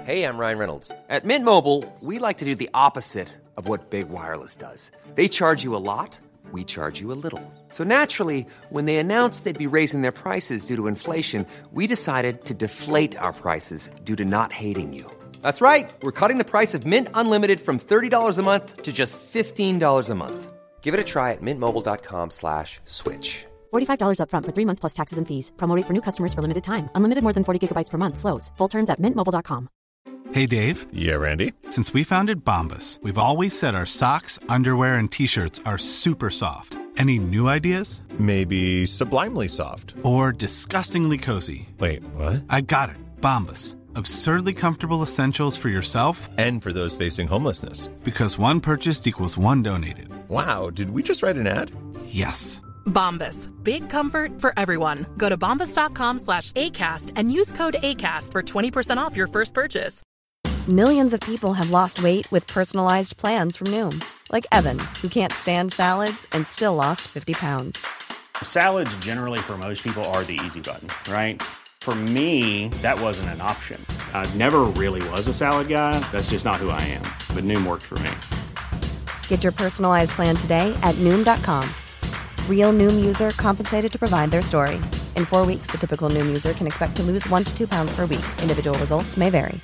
Hey, I'm Ryan Reynolds. At Mint Mobile, we like to do the opposite of what Big Wireless does. They charge you a lot, we charge you a little. So naturally, when they announced they'd be raising their prices due to inflation, we decided to deflate our prices due to not hating you. That's right. We're cutting the price of Mint Unlimited from $30 a month to just $15 a month. Give it a try at mintmobile.com/switch. $45 up front for 3 months plus taxes and fees. Promo rate for new customers for limited time. Unlimited more than 40 gigabytes per month. Slows full terms at mintmobile.com. Hey, Dave. Yeah, Randy. Since we founded Bombas, we've always said our socks, underwear, and T-shirts are super soft. Any new ideas? Maybe sublimely soft. Or disgustingly cozy. Wait, what? I got it. Bombas. Absurdly comfortable essentials for yourself and for those facing homelessness. Because one purchased equals one donated. Wow, did we just write an ad? Yes. Bombas. Big comfort for everyone. Go to bombas.com/ACAST and use code ACAST for 20% off your first purchase. Millions of people have lost weight with personalized plans from Noom. Like Evan, who can't stand salads and still lost 50 pounds. Salads generally for most people are the easy button, right? For me, that wasn't an option. I never really was a salad guy. That's just not who I am. But Noom worked for me. Get your personalized plan today at Noom.com. Real Noom user compensated to provide their story. In 4 weeks, the typical Noom user can expect to lose 1 to 2 pounds per week. Individual results may vary.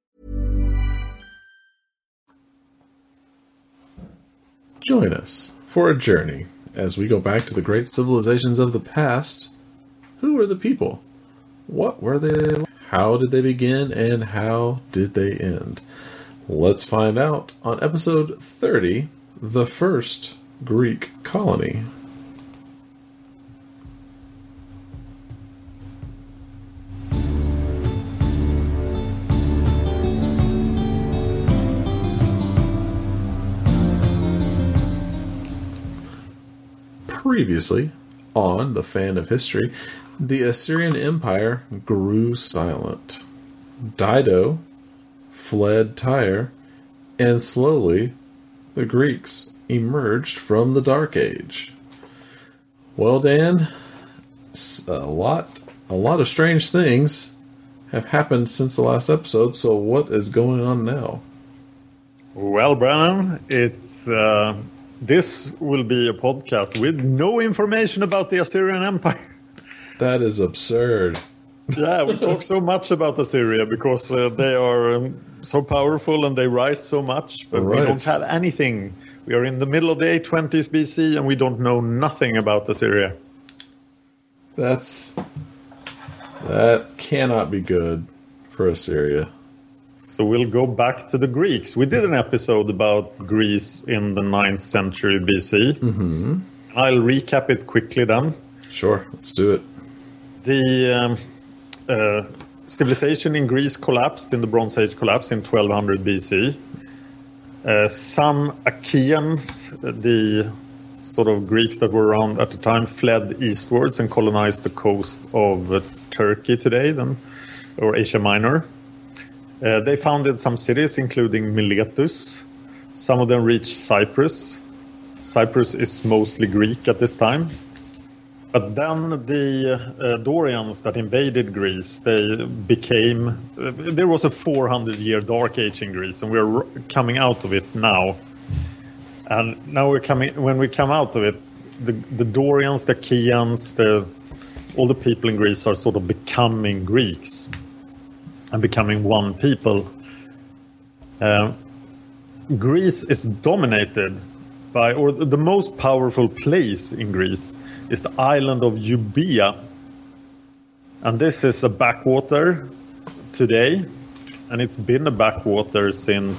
Join us for a journey as we go back to the great civilizations of the past. Who were the people? What were they? How did they begin? And how did they end? Let's find out on episode 30, The First Greek Colony. Previously, on The Fan of History, the Assyrian Empire grew silent. Dido fled Tyre, and slowly the Greeks emerged from the Dark Age. Well, Dan, a lot of strange things have happened since the last episode, so what is going on now? Well, Brennan, it's... This will be a podcast with no information about the Assyrian Empire. That is absurd. Yeah, we talk so much about Assyria because they are so powerful and they write so much, but we don't have anything. We are in the middle of the 820s BC and we don't know nothing about Assyria. That cannot be good for Assyria. So we'll go back to the Greeks. We did an episode about Greece in the 9th century BC. Mm-hmm. I'll recap it quickly then. Sure, let's do it. The civilization in Greece collapsed, in the Bronze Age collapsed in 1200 BC. Some Achaeans, the sort of Greeks that were around at the time, fled eastwards and colonized the coast of Turkey today, then, or Asia Minor. They founded some cities, including Miletus. Some of them reached Cyprus. Cyprus is mostly Greek at this time. But then the Dorians that invaded Greece, they became... there was a 400-year dark age in Greece, and we're coming out of it now. And now when we come out of it, the Dorians, the Achaeans, all the people in Greece are sort of becoming Greeks and becoming one people. Greece is dominated by, or the most powerful place in Greece is the island of Euboea. And this is a backwater today, and it's been a backwater since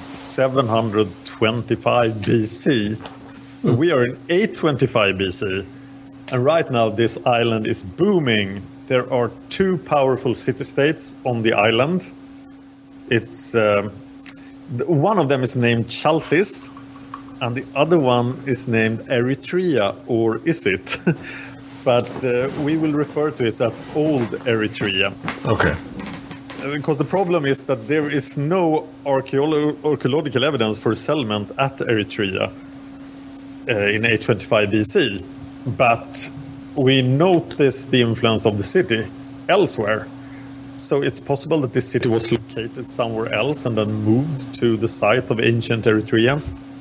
725 BC. We are in 825 BC, and right now this island is booming. There are two powerful city-states on the island. It's one of them is named Chalcis, and the other one is named Eritrea, or is it? But we will refer to it as Old Eritrea. Okay. Because the problem is that there is no archaeological evidence for settlement at Eritrea in 825 BC. But we notice the influence of the city elsewhere. So it's possible that this city was located somewhere else and then moved to the site of ancient Eritrea.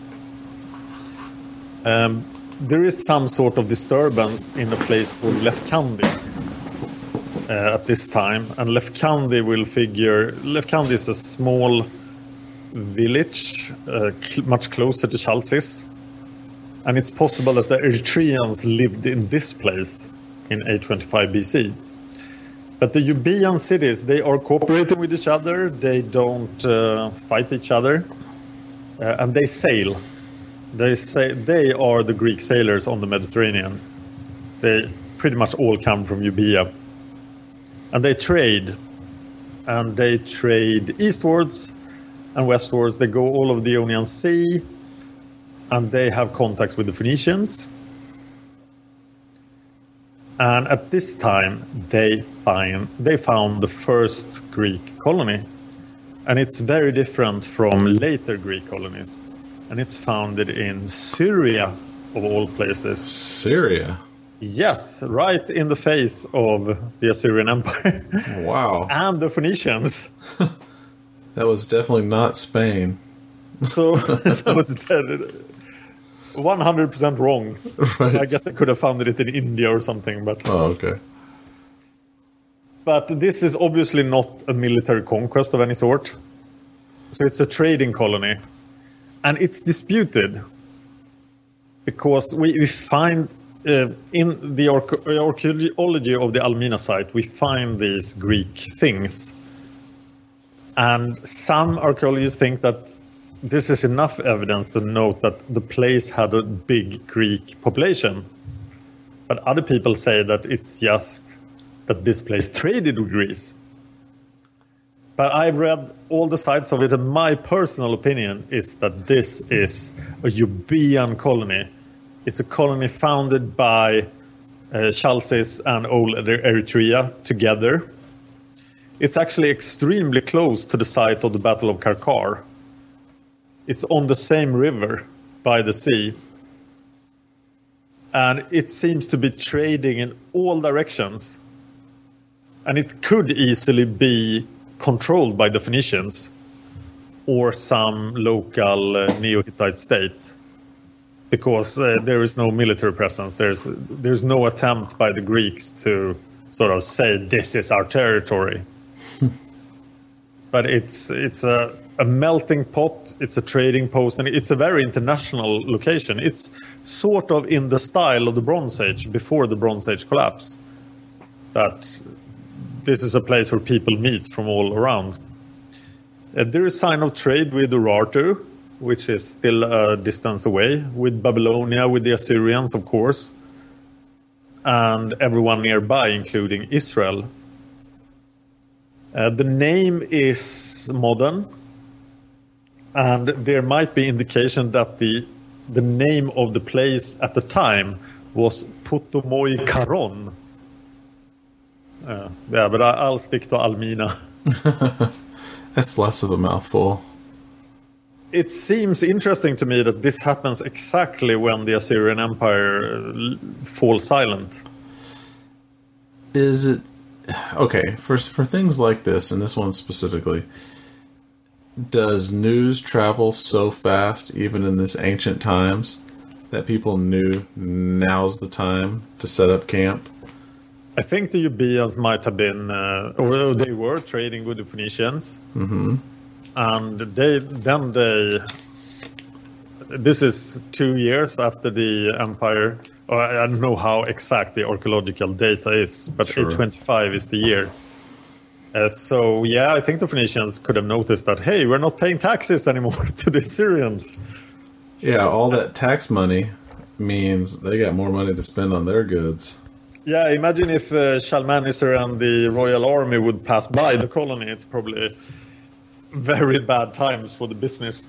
There is some sort of disturbance in a place called Lefkandi at this time, and Lefkandi is a small village much closer to Chalcis, and it's possible that the Eritreans lived in this place in 825 BC. But the Euboean cities, they are cooperating with each other, they don't fight each other, and they sail. They say they are the Greek sailors on the Mediterranean. They pretty much all come from Euboea. And they trade. And they trade eastwards and westwards. They go all over the Ionian Sea. And they have contacts with the Phoenicians. And at this time, they found the first Greek colony. And it's very different from later Greek colonies. And it's founded in Syria, of all places. Syria? Yes, right in the face of the Assyrian Empire. Wow. And the Phoenicians. That was definitely not Spain. So that was 100% wrong. Right. I guess they could have founded it in India or something. But okay. But this is obviously not a military conquest of any sort. So it's a trading colony. And it's disputed because we find in the archaeology of the Almina site, we find these Greek things. And some archaeologists think that this is enough evidence to note that the place had a big Greek population. But other people say that it's just that this place traded with Greece. But I've read all the sides of it, and my personal opinion is that this is a Euboean colony. It's a colony founded by Chalcis and Old Eritrea together. It's actually extremely close to the site of the Battle of Karkar. It's on the same river by the sea. And it seems to be trading in all directions. And it could easily be controlled by the Phoenicians or some local Neo-Hittite state, because there is no military presence. There's no attempt by the Greeks to sort of say this is our territory. But it's a melting pot. It's a trading post, and it's a very international location. It's sort of in the style of the Bronze Age before the Bronze Age collapse. That this is a place where people meet from all around. There is sign of trade with Urartu, which is still a distance away, with Babylonia, with the Assyrians, of course, and everyone nearby, including Israel. The name is modern, and there might be indication that the name of the place at the time was Putomoi Karon. Yeah, but I'll stick to Almina. That's less of a mouthful. It seems interesting to me that this happens exactly when the Assyrian Empire falls silent. Is it... Okay, for things like this, and this one specifically, does news travel so fast, even in this ancient times, that people knew now's the time to set up camp? I think the Euboeans might have been, or they were trading with the Phoenicians. Mm-hmm. And this is 2 years after the empire. I don't know how exact the archaeological data is, but sure. 825 is the year. So, yeah, I think the Phoenicians could have noticed that, hey, we're not paying taxes anymore to the Assyrians. Yeah, all that tax money means they got more money to spend on their goods. Yeah, imagine if Shalmaneser and the royal army would pass by the colony. It's probably very bad times for the business.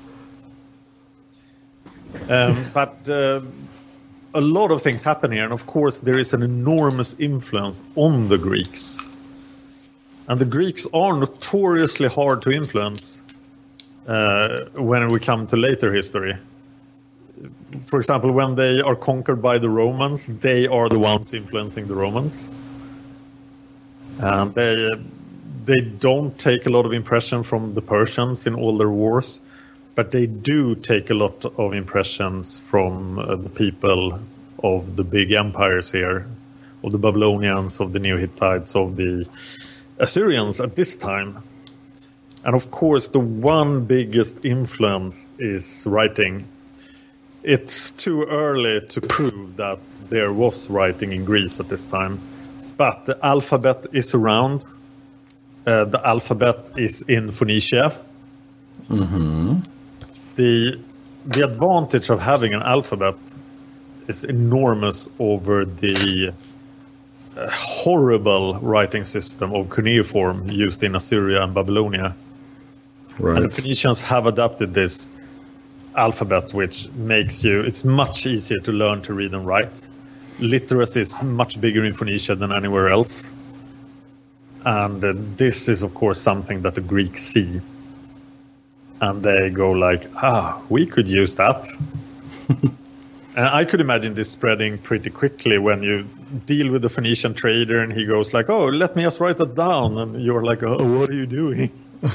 But a lot of things happen here. And of course, there is an enormous influence on the Greeks. And the Greeks are notoriously hard to influence when we come to later history. For example, when they are conquered by the Romans, they are the ones influencing the Romans. And they don't take a lot of impression from the Persians in all their wars, but they do take a lot of impressions from the people of the big empires here, of the Babylonians, of the Neo-Hittites, of the Assyrians at this time. And of course, the one biggest influence is writing. It's too early to prove that there was writing in Greece at this time, but the alphabet is around. The alphabet is in Phoenicia. Mm-hmm. The advantage of having an alphabet is enormous over the horrible writing system of cuneiform used in Assyria and Babylonia. Right. And the Phoenicians have adopted this alphabet, which makes it's much easier to learn to read and write. Literacy is much bigger in Phoenicia than anywhere else. And this is, of course, something that the Greeks see. And they go like, we could use that. And I could imagine this spreading pretty quickly when you deal with the Phoenician trader and he goes like, oh, let me just write that down. And you're like, oh, what are you doing?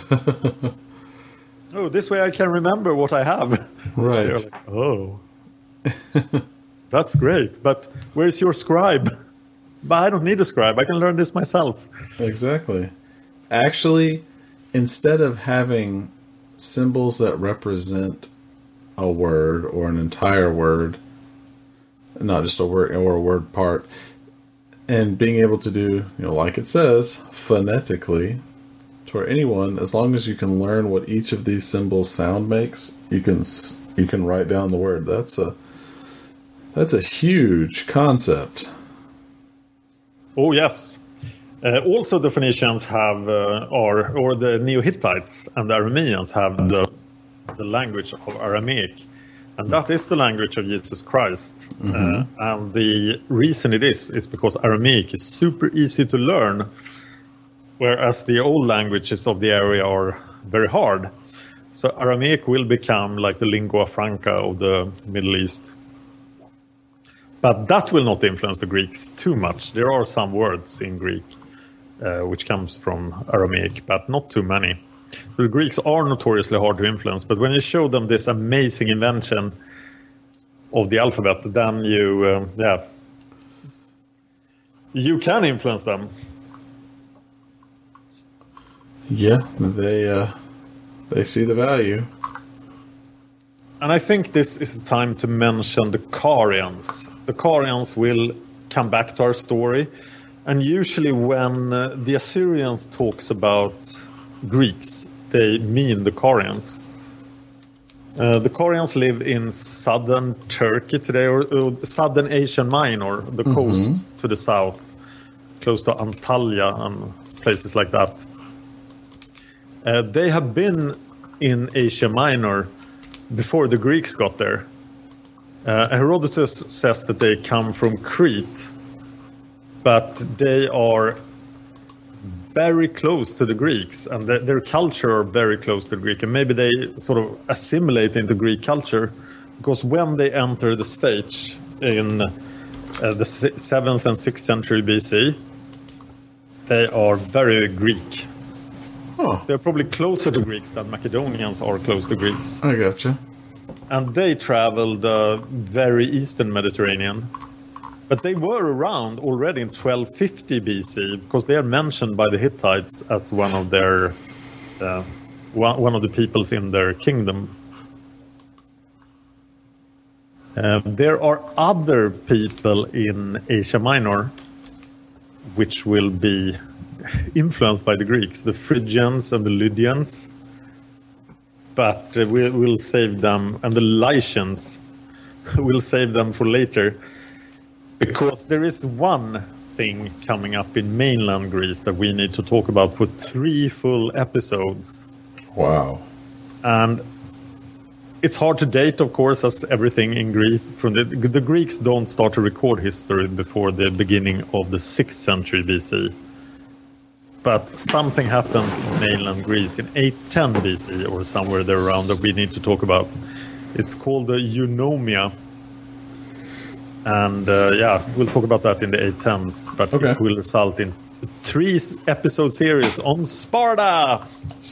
Oh, this way I can remember what I have. Right. You're like, oh, that's great. But where's your scribe? But I don't need a scribe. I can learn this myself. Exactly. Actually, instead of having symbols that represent a word or an entire word, not just a word or a word part, and being able to do, like it says, phonetically, to where anyone, as long as you can learn what each of these symbols sound makes, you can write down the word. That's a huge concept. Oh yes. Also, the Phoenicians have, or the Neo-Hittites and the Arameans have the language of Aramaic, and that is the language of Jesus Christ. Mm-hmm. And the reason it is because Aramaic is super easy to learn, whereas the old languages of the area are very hard. So Aramaic will become like the lingua franca of the Middle East. But that will not influence the Greeks too much. There are some words in Greek which comes from Aramaic, but not too many. So the Greeks are notoriously hard to influence, but when you show them this amazing invention of the alphabet, then you can influence them. Yeah, they see the value. And I think this is the time to mention the Carians. The Carians will come back to our story. And usually when the Assyrians talks about Greeks, they mean the Carians. The Carians live in southern Turkey today, or southern Asia Minor, the coast to the south, close to Antalya and places like that. They have been in Asia Minor before the Greeks got there. Herodotus says that they come from Crete, but they are very close to the Greeks, and their culture are very close to the Greek, and maybe they sort of assimilate into Greek culture, because when they enter the stage in the 7th and 6th century BC, they are very Greek. Oh. So they're probably closer to Greeks than Macedonians are close to Greeks. I gotcha. And they traveled the very eastern Mediterranean. But they were around already in 1250 BC, because they are mentioned by the Hittites as one of their one of the peoples in their kingdom. There are other people in Asia Minor which will be influenced by the Greeks, the Phrygians and the Lydians. But we'll save them, and the Lycians, we'll save them for later. Because there is one thing coming up in mainland Greece that we need to talk about for 3 full episodes. Wow. And it's hard to date, of course, as everything in Greece. From the Greeks don't start to record history before the beginning of the 6th century BC. But something happens in mainland Greece in 810 BC or somewhere there around that we need to talk about. It's called the Eunomia. And we'll talk about that in the 810s, but okay. It will result in 3-episode series on Sparta.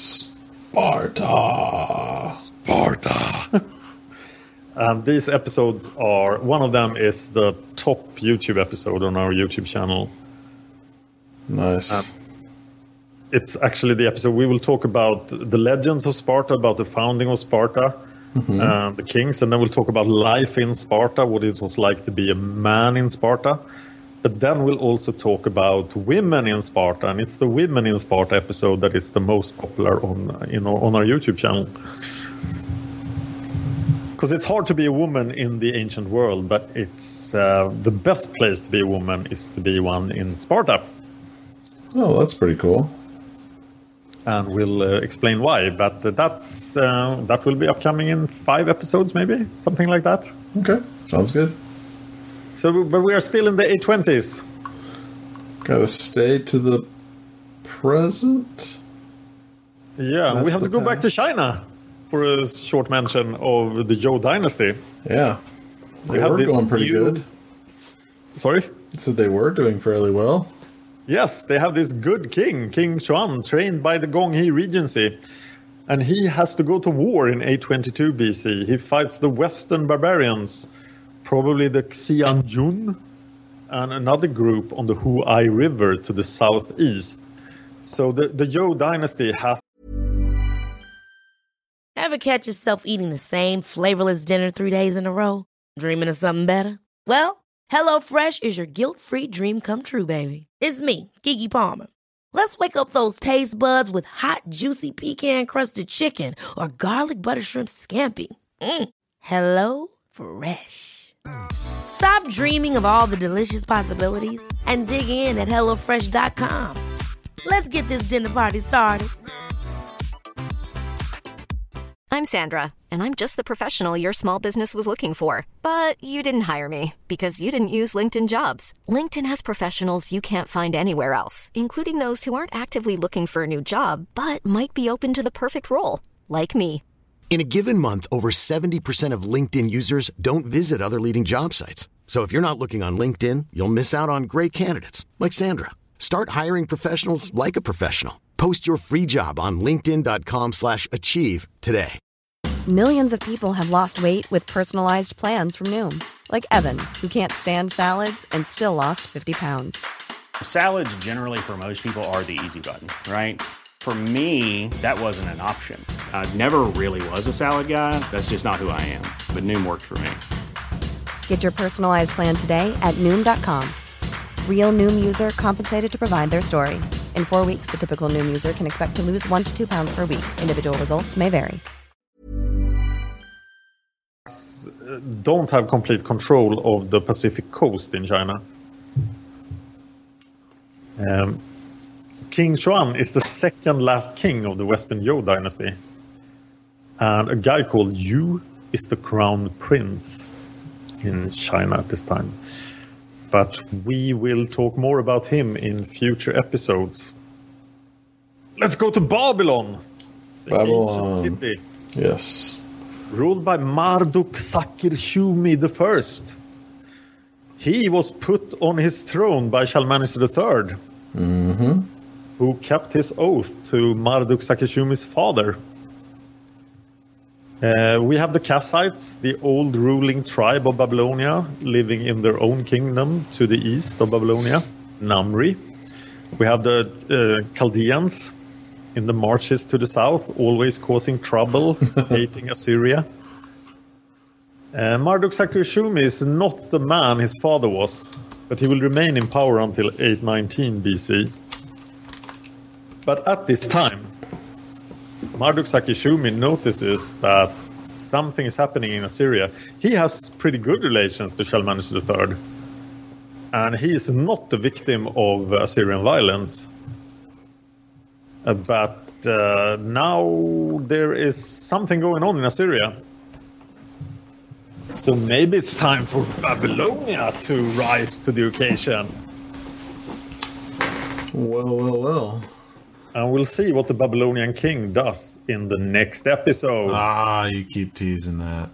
Sparta. And these episodes are, one of them is the top YouTube episode on our YouTube channel. Nice. It's actually the episode we will talk about the legends of Sparta, about the founding of Sparta, the kings, and then we'll talk about life in Sparta, what it was like to be a man in Sparta. But then we'll also talk about women in Sparta, and it's the women in Sparta episode that is the most popular on our YouTube channel. Because it's hard to be a woman in the ancient world, but it's the best place to be a woman is to be one in Sparta. Oh, that's pretty cool. And we'll explain why. But that will be upcoming in 5 episodes, maybe something like that. Okay, sounds good. So, but we are still in the 820s. Gotta stay to the present. Yeah, That's we have the to go back to past. China for a short mention of the Zhou dynasty. Yeah, they have were this going pretty new- good. Sorry? So they were doing fairly well. Yes, they have this good king, King Xuan, trained by the Gonghi Regency. And he has to go to war in 822 BC. He fights the Western barbarians, probably the Xianjun, and another group on the Huai River to the southeast. So the Zhou dynasty has... Ever catch yourself eating the same flavorless dinner 3 days in a row? Dreaming of something better? Well, HelloFresh is your guilt-free dream come true, baby. It's me, Keke Palmer. Let's wake up those taste buds with hot, juicy pecan-crusted chicken or garlic butter shrimp scampi. Hello Fresh. Stop dreaming of all the delicious possibilities and dig in at HelloFresh.com. Let's get this dinner party started. I'm Sandra, and I'm just the professional your small business was looking for. But you didn't hire me because you didn't use LinkedIn Jobs. LinkedIn has professionals you can't find anywhere else, including those who aren't actively looking for a new job, but might be open to the perfect role, like me. In a given month, over 70% of LinkedIn users don't visit other leading job sites. So if you're not looking on LinkedIn, you'll miss out on great candidates like Sandra. Start hiring professionals like a professional. Post your free job on linkedin.com/achieve today. Millions of people have lost weight with personalized plans from Noom, like Evan, who can't stand salads and still lost 50 pounds. Salads generally for most people are the easy button, right? For me, that wasn't an option. I never really was a salad guy. That's just not who I am. But Noom worked for me. Get your personalized plan today at Noom.com. Real Noom user compensated to provide their story. In 4 weeks, the typical Noom user can expect to lose 1 to 2 pounds per week. Individual results may vary. don't have complete control of the Pacific coast in China. King Xuan is the second last king of the Western Zhou dynasty. And a guy called Yu is the crown prince in China at this time. But we will talk more about him in future episodes. Let's go to Babylon. The ancient city. Yes. Ruled by Marduk Sakir-Shumi I. He was put on his throne by Shalmaneser III, who kept his oath to Marduk Sakir-Shumi's father. We have the Kassites, the old ruling tribe of Babylonia, living in their own kingdom to the east of Babylonia, Namri. We have the Chaldeans in the marches to the south, always causing trouble, hating Assyria. Marduk Sakir-Shumi is not the man his father was, but he will remain in power until 819 BC. But at this time, Marduk Sakir-Shumi notices that something is happening in Assyria. He has pretty good relations to Shalmaneser III, and he is not the victim of Assyrian violence. But now there is something going on in Assyria. So maybe it's time for Babylonia to rise to the occasion. Well. And we'll see what the Babylonian king does in the next episode. Ah, you keep teasing that.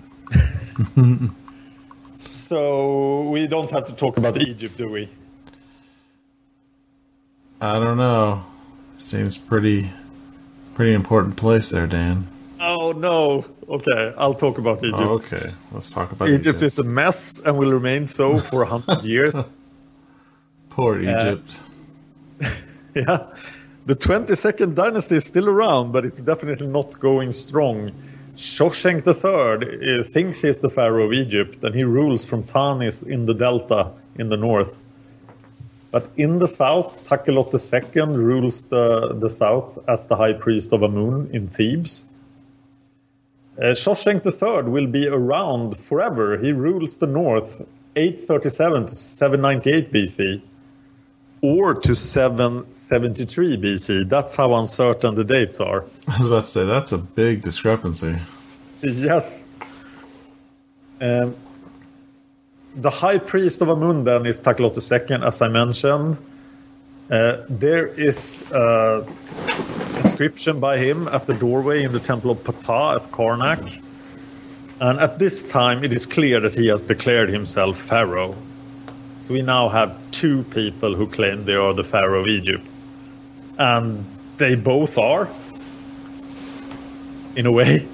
So we don't have to talk about Egypt, do we? I don't know. Seems pretty important place there, Dan. Oh, no. Okay, I'll talk about Egypt. Oh, okay, let's talk about Egypt is a mess and will remain so for 100 years. Poor Egypt. Yeah. The 22nd dynasty is still around, but it's definitely not going strong. Shoshenq III thinks he's the pharaoh of Egypt, and he rules from Tanis in the delta in the north. But in the south, Takelot II rules the south as the high priest of Amun in Thebes. Shoshenq III will be around forever. He rules the north 837 to 798 BC or to 773 BC. That's how uncertain the dates are. I was about to say, that's a big discrepancy. Yes. The high priest of Amun then is Takelot II, as I mentioned. There is an inscription by him at the doorway in the Temple of Ptah at Karnak. And at this time, it is clear that he has declared himself pharaoh. So we now have two people who claim they are the pharaoh of Egypt. And they both are, in a way.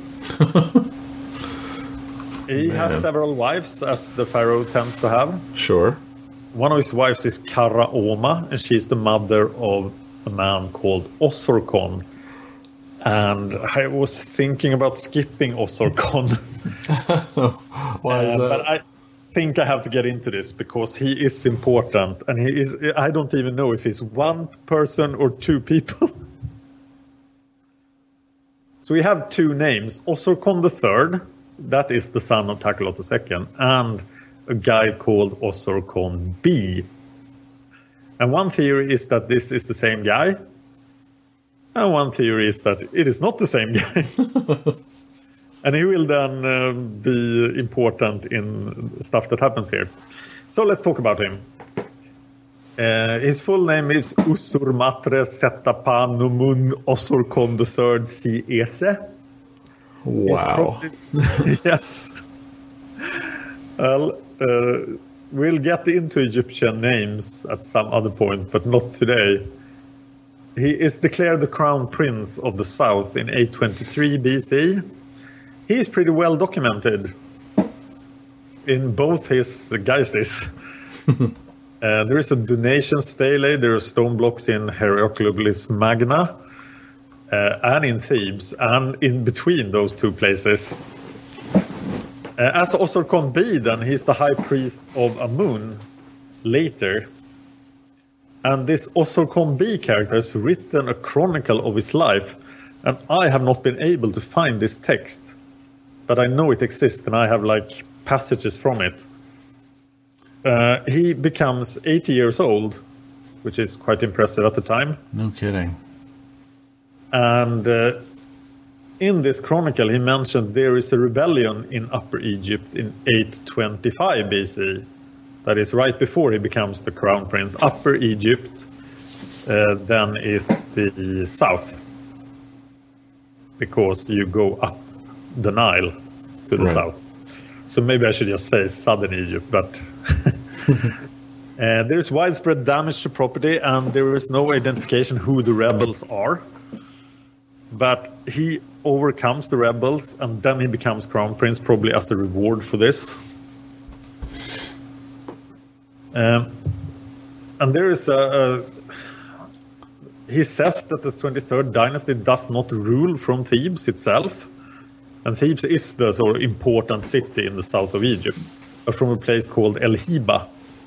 He has several wives, as the pharaoh tends to have. Sure. One of his wives is Karaoma, and she's the mother of a man called Osorkon. And I was thinking about skipping Osorkon. Why is that? But I think I have to get into this because he is important. And he is. I don't even know if he's one person or two people. So we have two names. Osorkon III, that is the son of Takelot II, and a guy called Osorkon B. And one theory is that this is the same guy. And one theory is that it is not the same guy. And he will then be important in stuff that happens here. So let's talk about him. His full name is Usurmatre Setapa Numun Osorkon III Siese. Wow. Yes. Well, we'll get into Egyptian names at some other point, but not today. He is declared the crown prince of the south in 823 BC. He is pretty well documented in both his guises. There is a donation stele, there are stone blocks in Heracleopolis Magna and in Thebes, and in between those two places. As Osorkon B, then, he's the high priest of Amun later. And this Osorkon B character has written a chronicle of his life, and I have not been able to find this text. But I know it exists, and I have like passages from it. He becomes 80 years old, which is quite impressive at the time. No kidding. And in this chronicle, he mentioned there is a rebellion in Upper Egypt in 825 BC. That is right before he becomes the crown prince. Upper Egypt then is the south, because you go up the Nile to the south. So maybe I should just say southern Egypt, but there is widespread damage to property, and there is no identification who the rebels are. But he overcomes the rebels, and then he becomes crown prince, probably as a reward for this. And there is he says that the 23rd dynasty does not rule from Thebes itself. And Thebes is the sort of important city in the south of Egypt, but from a place called El Hiba.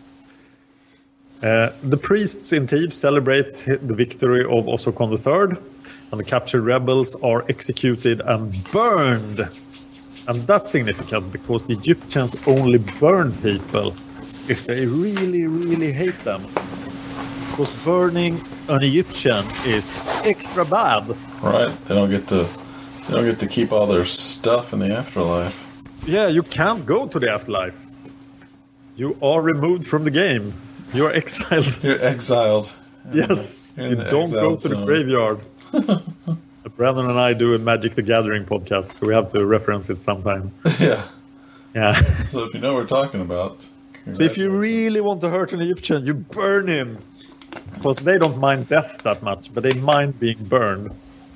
The priests in Thebes celebrate the victory of Osorkon III, and the captured rebels are executed and burned. And that's significant because the Egyptians only burn people if they really, really hate them. Because burning an Egyptian is extra bad. Right. They don't get to keep all their stuff in the afterlife. Yeah, you can't go to the afterlife. You are removed from the game. You're exiled. You're exiled. Yes. You don't go to the graveyard. Brandon and I do a Magic the Gathering podcast, so we have to reference it sometime. Yeah. Yeah. So if you know what we're talking about. So if you really want to hurt an Egyptian, you burn him. Because they don't mind death that much, but they mind being burned.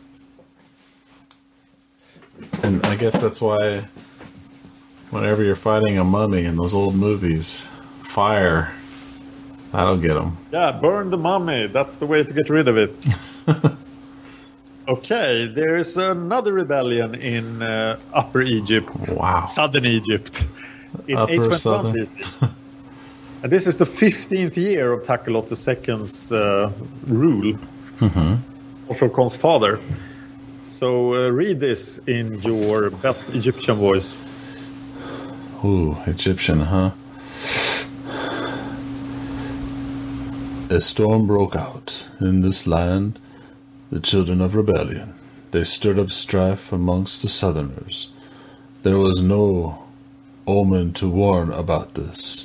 And I guess that's why whenever you're fighting a mummy in those old movies, fire, that'll get them. Yeah, burn the mummy. That's the way to get rid of it. Okay, there's another rebellion in Upper Egypt. Wow. Southern Egypt. In Upper 821 Southern. BC. And this is the 15th year of Takelot II's rule. Khan's father. So read this in your best Egyptian voice. Ooh, Egyptian, huh? A storm broke out in this land, the children of rebellion. They stirred up strife amongst the southerners. There was no omen to warn about this.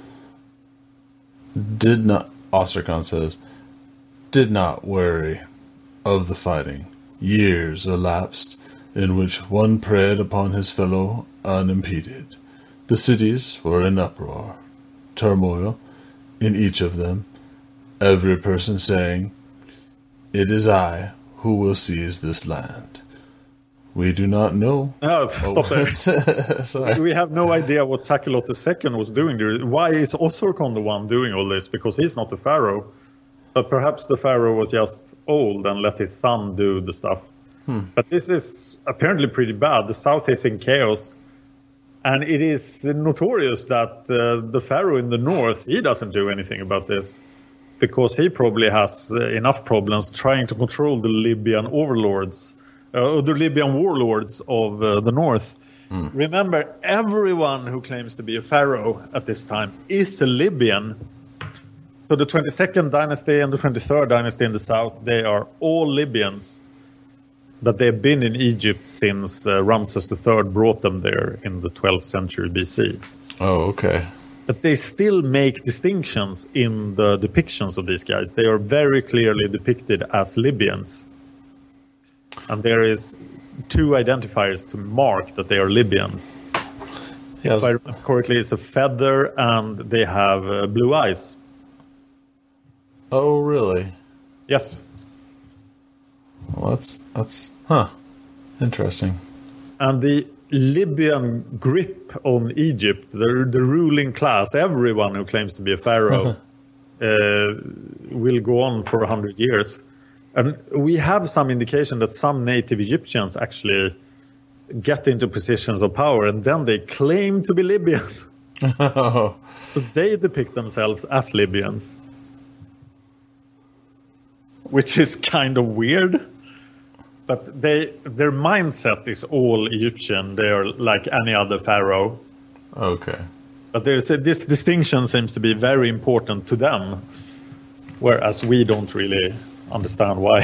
Osterkon says, did not worry of the fighting. Years elapsed in which one preyed upon his fellow unimpeded. The cities were in uproar, turmoil in each of them, every person saying, "It is I who will seize this land." We do not know. No, stop there. Sorry. We have no idea what Takelot II was doing there. Why is Osorkon the one doing all this? Because he's not the pharaoh. But perhaps the pharaoh was just old and let his son do the stuff. But this is apparently pretty bad. The south is in chaos. And it is notorious that the pharaoh in the north, he doesn't do anything about this. Because he probably has enough problems trying to control the Libyan overlords. The Libyan warlords of the north. Remember, everyone who claims to be a pharaoh at this time is a Libyan. So the 22nd dynasty and the 23rd dynasty in the south, they are all Libyans. But they've been in Egypt since Ramses III brought them there in the 12th century BC. Oh, okay. But they still make distinctions in the depictions of these guys. They are very clearly depicted as Libyans. And there is 2 identifiers to mark that they are Libyans. Yes. If I remember correctly, it's a feather and they have blue eyes. Oh, really? Yes. Well, that's interesting. And the Libyan grip on Egypt, the ruling class, everyone who claims to be a pharaoh, will go on for 100 years. And we have some indication that some native Egyptians actually get into positions of power and then they claim to be Libyan. So they depict themselves as Libyans. Which is kind of weird. But their mindset is all Egyptian. They are like any other pharaoh. Okay. But this distinction seems to be very important to them. Whereas we don't really understand why.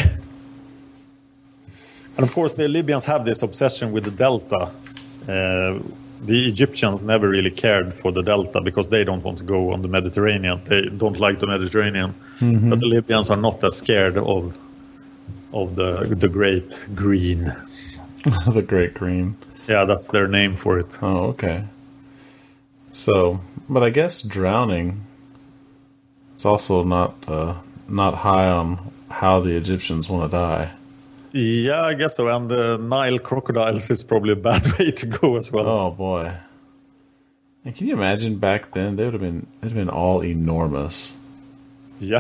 And of course, the Libyans have this obsession with the delta. The Egyptians never really cared for the delta because they don't want to go on the Mediterranean. They don't like the Mediterranean. But the Libyans are not as scared of the Great Green. The Great Green. Yeah, that's their name for it. Oh, okay. So, but I guess drowning, it's also not high on how the Egyptians want to die. Yeah, I guess so. And the Nile crocodiles is probably a bad way to go as well. Oh boy! And can you imagine back then? They'd have been all enormous. Yeah.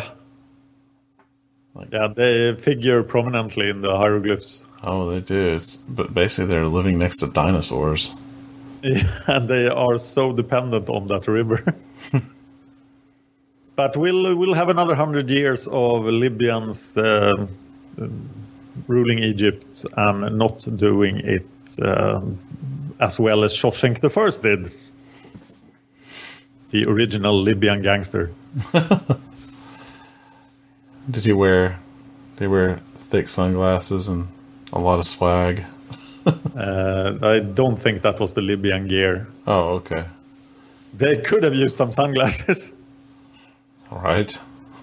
Yeah, they figure prominently in the hieroglyphs. Oh, they do. But basically, they're living next to dinosaurs. Yeah, and they are so dependent on that river. But we'll have another 100 years of Libyans ruling Egypt and not doing it as well as Shoshenq I did. The original Libyan gangster. Did he wear thick sunglasses and a lot of swag? I don't think that was the Libyan gear. Oh, okay. They could have used some sunglasses. All right.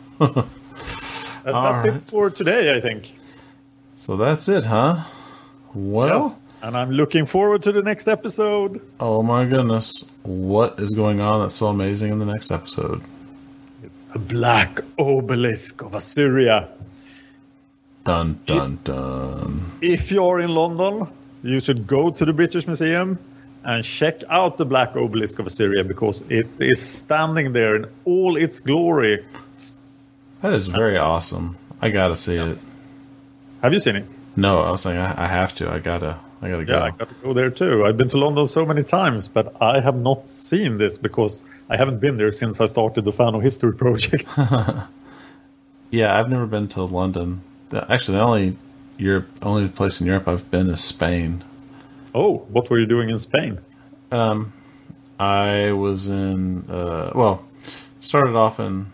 That's it for today, I think. So that's it, huh? Well, yes. And I'm looking forward to the next episode. Oh my goodness. What is going on that's so amazing in the next episode? It's the Black Obelisk of Assyria. Dun, dun, dun. If you're in London, you should go to the British Museum and check out the Black Obelisk of Assyria, because it is standing there in all its glory. That is very awesome. I gotta see it. Have you seen it? No, I was saying I have to. I gotta go. Yeah, I got to go there too. I've been to London so many times, but I have not seen this because I haven't been there since I started the Fan of History project. Yeah, I've never been to London. Actually, the only place in Europe I've been is Spain. Oh, what were you doing in Spain? I was in started off in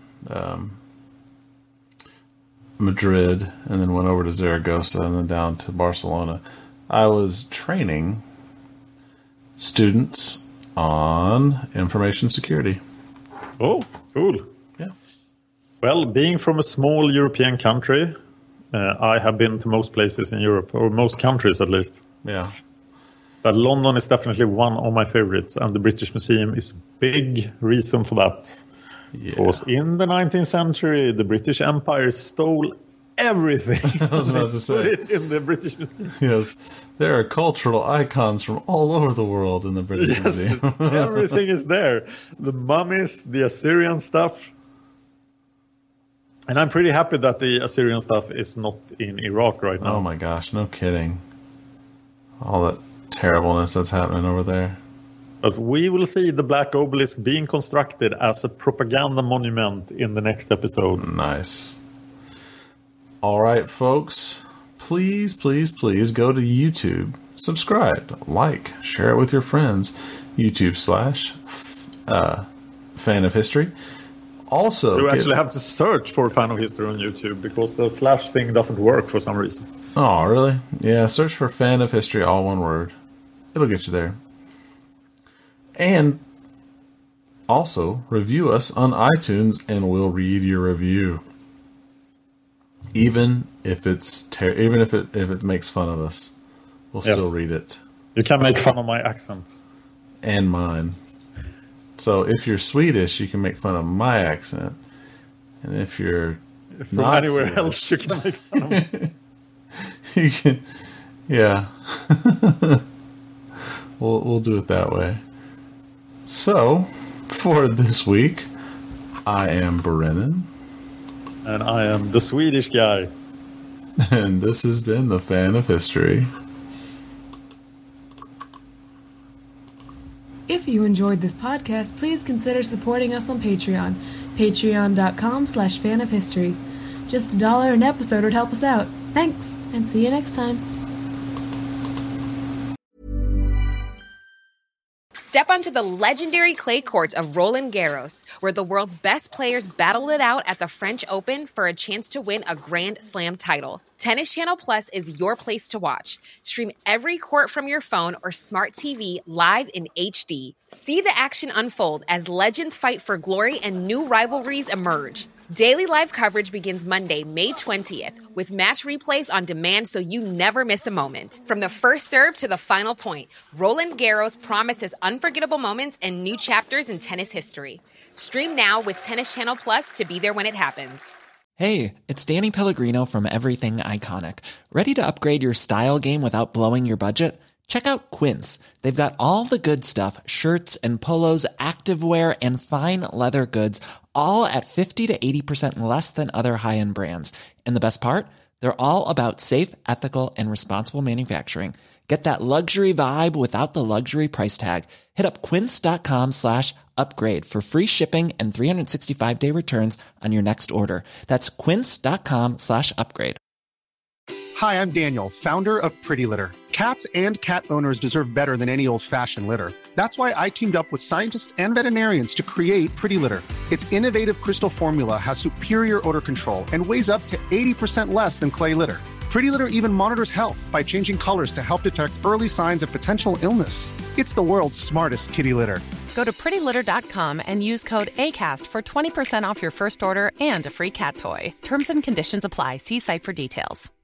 Madrid, and then went over to Zaragoza, and then down to Barcelona. I was training students on information security. Oh, cool. Yeah. Well, being from a small European country, I have been to most places in Europe, or most countries at least. Yeah. But London is definitely one of my favorites, and the British Museum is a big reason for that. Yeah. Because in the 19th century, the British Empire stole everything. I was about to say. Put it in the British Museum. Yes, there are cultural icons from all over the world in the British Museum. Everything is there. The mummies, the Assyrian stuff. And I'm pretty happy that the Assyrian stuff is not in Iraq right now. Oh my gosh, no kidding. All that terribleness that's happening over there. But we will see the Black Obelisk being constructed as a propaganda monument in the next episode. Nice. All right, folks. Please, please, please go to YouTube. Subscribe, like, share it with your friends. YouTube / Fan of History. Also, you actually have to search for Fan of History on YouTube because the / thing doesn't work for some reason. Oh, really? Yeah, search for Fan of History, all one word. It'll get you there. And also, review us on iTunes, and we'll read your review. Even if if it makes fun of us, we'll still read it. You can make fun of my accent. And mine. So if you're Swedish, you can make fun of my accent. And if you're from anywhere Swedish, else, you can make fun of me. You can, yeah. We'll do it that way. So, for this week, I am Brennan. And I am the Swedish guy. And this has been the Fan of History. If you enjoyed this podcast, please consider supporting us on Patreon. Patreon.com/fanofhistory. Just $1 an episode would help us out. Thanks, and see you next time. Step onto the legendary clay courts of Roland Garros, where the world's best players battle it out at the French Open for a chance to win a Grand Slam title. Tennis Channel Plus is your place to watch. Stream every court from your phone or smart TV live in HD. See the action unfold as legends fight for glory and new rivalries emerge. Daily live coverage begins Monday, May 20th, with match replays on demand so you never miss a moment. From the first serve to the final point, Roland Garros promises unforgettable moments and new chapters in tennis history. Stream now with Tennis Channel Plus to be there when it happens. Hey, it's Danny Pellegrino from Everything Iconic. Ready to upgrade your style game without blowing your budget? Check out Quince. They've got all the good stuff, shirts and polos, activewear, and fine leather goods, all at 50 to 80% less than other high-end brands. And the best part? They're all about safe, ethical, and responsible manufacturing. Get that luxury vibe without the luxury price tag. Hit up quince.com/upgrade for free shipping and 365-day returns on your next order. That's quince.com/upgrade. Hi, I'm Daniel, founder of Pretty Litter. Cats and cat owners deserve better than any old-fashioned litter. That's why I teamed up with scientists and veterinarians to create Pretty Litter. Its innovative crystal formula has superior odor control and weighs up to 80% less than clay litter. Pretty Litter even monitors health by changing colors to help detect early signs of potential illness. It's the world's smartest kitty litter. Go to prettylitter.com and use code ACAST for 20% off your first order and a free cat toy. Terms and conditions apply. See site for details.